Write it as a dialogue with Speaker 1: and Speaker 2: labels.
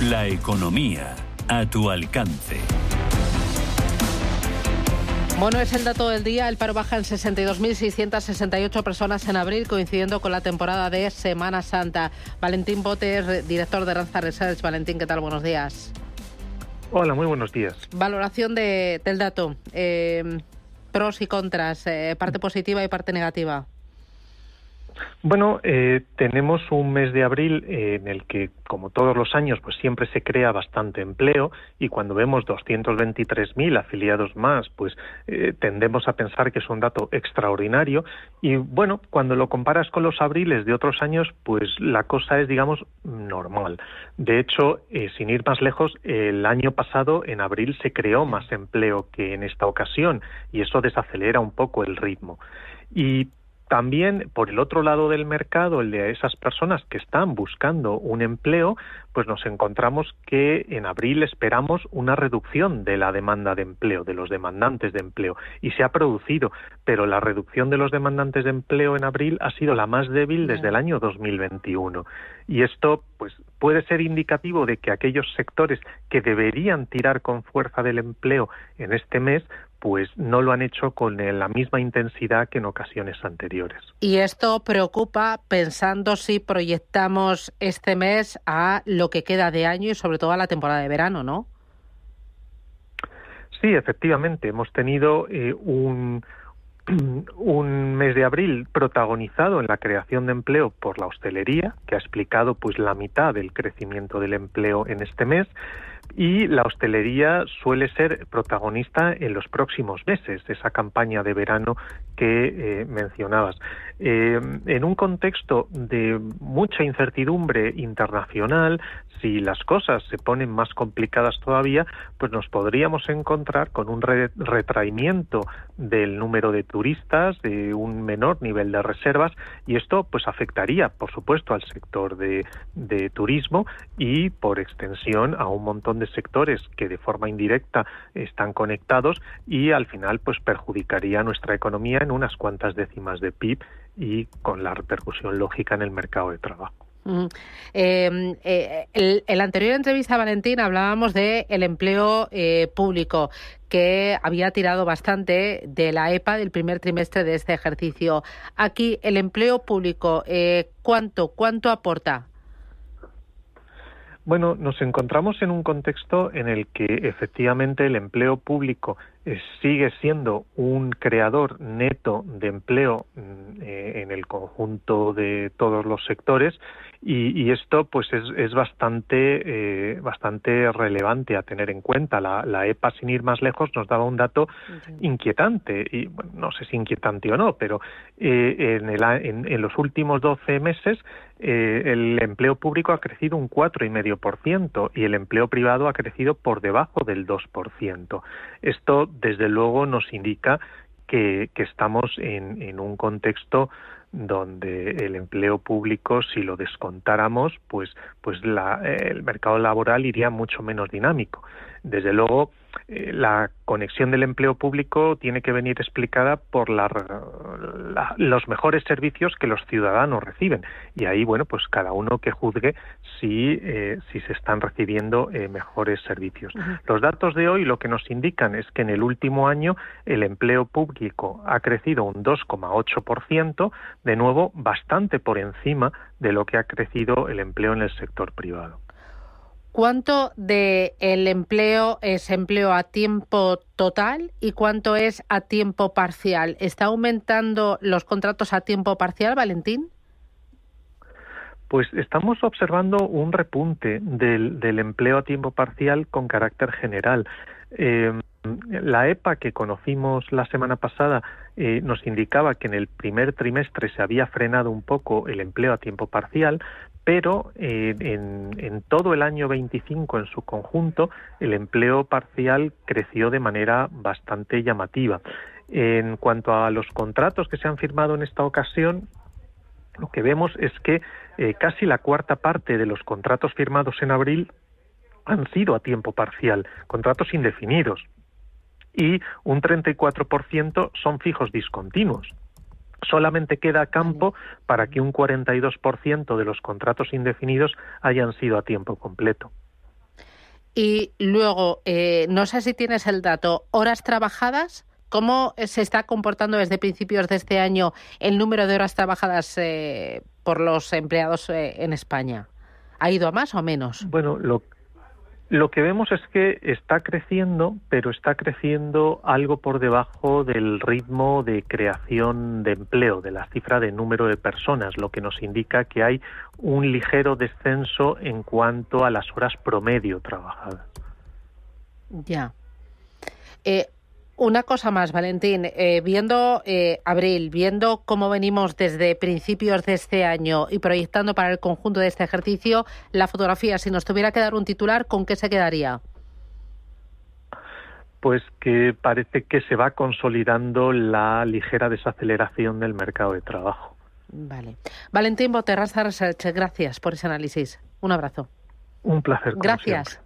Speaker 1: La economía a tu alcance.
Speaker 2: Bueno, es el dato del día. El paro baja en 62.668 personas en abril, coincidiendo con la temporada de Semana Santa. Valentín Botes, director de Randstad Research. Valentín, ¿qué tal? Buenos días.
Speaker 3: Hola, muy buenos días.
Speaker 2: Valoración del dato. Pros y contras, parte positiva y parte negativa.
Speaker 3: Bueno, tenemos un mes de abril en el que, como todos los años, pues siempre se crea bastante empleo, y cuando vemos 223.000 afiliados más, pues tendemos a pensar que es un dato extraordinario. Y bueno, cuando lo comparas con los abriles de otros años, pues la cosa es, digamos, normal. De hecho, sin ir más lejos, el año pasado en abril se creó más empleo que en esta ocasión, y eso desacelera un poco el ritmo. Y también, por el otro lado del mercado, el de esas personas que están buscando un empleo, pues nos encontramos que en abril esperamos una reducción de la demanda de empleo, de los demandantes de empleo, y se ha producido, pero la reducción de los demandantes de empleo en abril ha sido la más débil desde el año 2021. Y esto, pues, puede ser indicativo de que aquellos sectores que deberían tirar con fuerza del empleo en este mes, pues no lo han hecho con la misma intensidad que en ocasiones anteriores.
Speaker 2: Y esto preocupa pensando si proyectamos este mes a lo que queda de año y sobre todo a la temporada de verano, ¿no?
Speaker 3: Sí, efectivamente, hemos tenido un mes de abril protagonizado en la creación de empleo por la hostelería, que ha explicado pues la mitad del crecimiento del empleo en este mes. Y la hostelería suele ser protagonista en los próximos meses, esa campaña de verano que mencionabas. En un contexto de mucha incertidumbre internacional, si las cosas se ponen más complicadas todavía, pues nos podríamos encontrar con un retraimiento del número de turistas, de un menor nivel de reservas, y esto pues afectaría, por supuesto, al sector de turismo y, por extensión, a un montón de sectores que de forma indirecta están conectados, y al final pues perjudicaría a nuestra economía en unas cuantas décimas de PIB y con la repercusión lógica en el mercado de trabajo.
Speaker 2: En la anterior entrevista, Valentín, hablábamos de el empleo público, que había tirado bastante de la EPA del primer trimestre de este ejercicio. Aquí, el empleo público, ¿cuánto aporta?
Speaker 3: Bueno, nos encontramos en un contexto en el que efectivamente el empleo público sigue siendo un creador neto de empleo en el conjunto de todos los sectores, y esto pues es bastante relevante a tener en cuenta. La EPA, sin ir más lejos, nos daba un dato inquietante, y bueno, no sé si inquietante o no, pero en los últimos 12 meses el empleo público ha crecido un 4,5% y el empleo privado ha crecido por debajo del 2%. Esto, desde luego, nos indica que estamos en un contexto donde el empleo público, si lo descontáramos, pues el mercado laboral iría mucho menos dinámico. Desde luego, la conexión del empleo público tiene que venir explicada por los mejores servicios que los ciudadanos reciben, y ahí, bueno, pues cada uno que juzgue si se están recibiendo mejores servicios. Los datos de hoy lo que nos indican es que en el último año el empleo público ha crecido un 2,8%, de nuevo bastante por encima de lo que ha crecido el empleo en el sector privado.
Speaker 2: ¿Cuánto de el empleo es empleo a tiempo total y cuánto es a tiempo parcial? ¿Está aumentando los contratos a tiempo parcial, Valentín?
Speaker 3: Pues estamos observando un repunte del empleo a tiempo parcial con carácter general. La EPA que conocimos la semana pasada nos indicaba que en el primer trimestre se había frenado un poco el empleo a tiempo parcial, pero en todo el año 25 en su conjunto el empleo parcial creció de manera bastante llamativa. En cuanto a los contratos que se han firmado en esta ocasión, lo que vemos es que casi la cuarta parte de los contratos firmados en abril han sido a tiempo parcial, contratos indefinidos, y un 34% son fijos discontinuos. Solamente queda campo para que un 42% de los contratos indefinidos hayan sido a tiempo completo.
Speaker 2: Y luego, no sé si tienes el dato, horas trabajadas, ¿cómo se está comportando desde principios de este año el número de horas trabajadas por los empleados en España? ¿Ha ido a más o a menos?
Speaker 3: Bueno, lo que vemos es que está creciendo, pero está creciendo algo por debajo del ritmo de creación de empleo, de la cifra de número de personas, lo que nos indica que hay un ligero descenso en cuanto a las horas promedio trabajadas.
Speaker 2: Ya. Una cosa más, Valentín, viendo abril, viendo cómo venimos desde principios de este año y proyectando para el conjunto de este ejercicio, la fotografía, si nos tuviera que dar un titular, ¿con qué se quedaría?
Speaker 3: Pues que parece que se va consolidando la ligera desaceleración del mercado de trabajo.
Speaker 2: Vale. Valentín Boterraza Research, gracias por ese análisis. Un abrazo.
Speaker 3: Un placer.
Speaker 2: Gracias.
Speaker 3: Siempre.